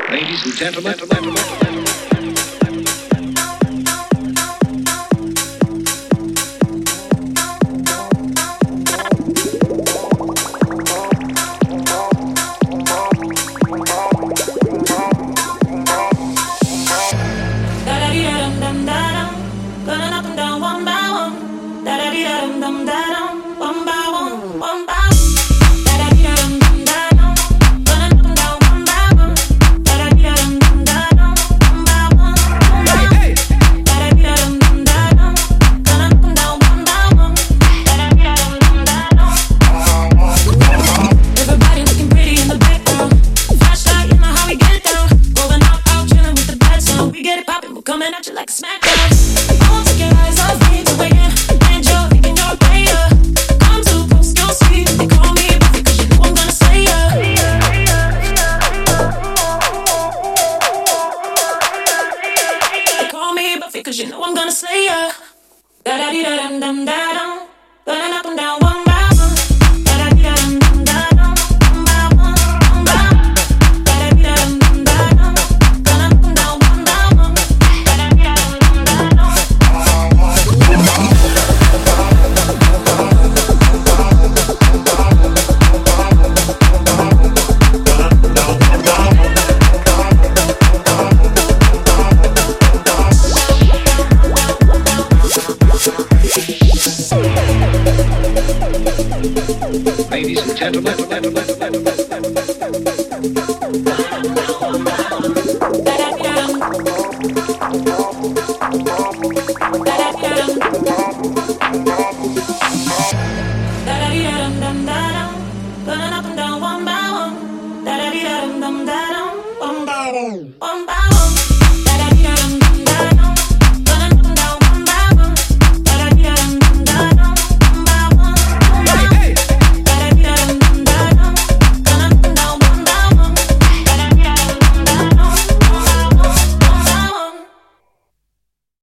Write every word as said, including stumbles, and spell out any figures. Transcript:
Ladies and gentlemen, gentlemen, gentlemen. Coming at you like a smackdown. I won't take your eyes off me to weigh in. And you're thinking you're greater. Come too close, you'll see. They call me Buffy cause you know I'm gonna slay ya. They call me Buffy cause you know I'm gonna slay ya. Da da dee da dum dum da dum. Burning up and down one by one. Da da dee da dum dum da dum. One by one, one by one. Da da dee da dum dum da dum. Burning up and down one by one. Ladies and gentlemen, gentlemen, gentlemen. Burning up and down one by one. Da da dee da dum dum da dum. One by one. One by